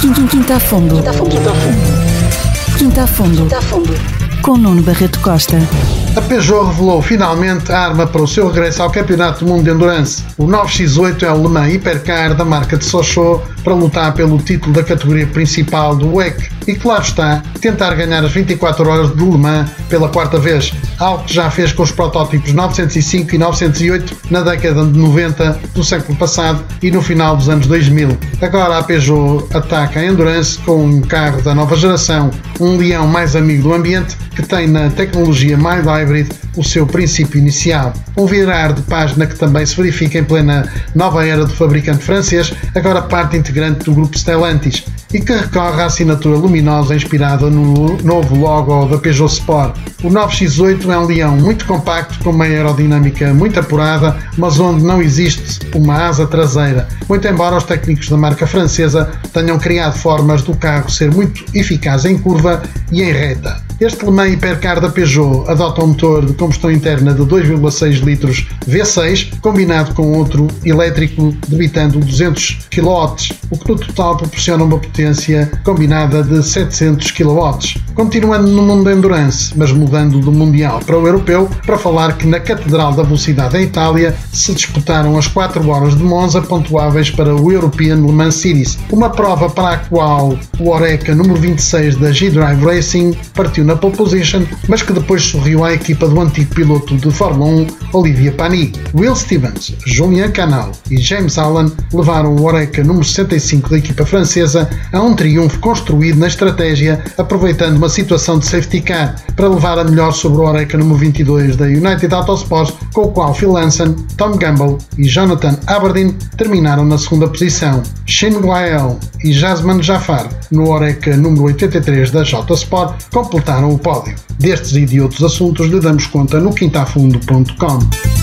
Quinta a Fundo. Quinta a Fundo. Com Nuno Barreto Costa. A Peugeot revelou finalmente a arma para o seu regresso ao Campeonato do Mundo de Endurance. O 9X8 é o Le Mans Hypercar da marca de Sochaux para lutar pelo título da categoria principal do WEC e, claro está, tentar ganhar as 24 horas de Le Mans pela quarta vez, algo que já fez com os protótipos 905 e 908 na década de 90 do século passado e no final dos anos 2000. Agora a Peugeot ataca a Endurance com um carro da nova geração, um leão mais amigo do ambiente, que tem na tecnologia Mild Hybrid o seu princípio inicial. Um virar de página que também se verifica em plena nova era do fabricante francês, agora parte integrante do grupo Stellantis, e que recorre à assinatura luminosa inspirada no novo logo da Peugeot Sport. O 9X8 é um leão muito compacto, com uma aerodinâmica muito apurada, mas onde não existe uma asa traseira, muito embora os técnicos da marca francesa tenham criado formas do carro ser muito eficaz em curva e em reta. Este Le Mans Hypercar da Peugeot adota um motor de combustão interna de 2,6 litros V6, combinado com outro elétrico debitando 200 kW, o que no total proporciona uma potência combinada de 700 kW. Continuando no mundo da Endurance, mas mudando do mundial para o europeu, para falar que na Catedral da Velocidade em Itália se disputaram as 4 horas de Monza pontuáveis para o European Le Mans Series, uma prova para a qual o Oreca número 26 da G-Drive Racing partiu na pole position, mas que depois sorriu à equipa do antigo piloto de Fórmula 1, Olivier Panis. Will Stevens, Julien Canal e James Allen levaram o Oreca número 65 da equipa francesa a um triunfo construído na estratégia, aproveitando uma situação de safety car para levar a melhor sobre o Oreca número 22 da United Autosports, com o qual Phil Lanson, Tom Gamble e Jonathan Aberdeen terminaram na segunda posição. Shane Guael e Jasmine Jafar, no Oreca número 83 da Jota Sport, completaram o pódio. Destes e de outros assuntos lhe damos conta no quintafundo.com.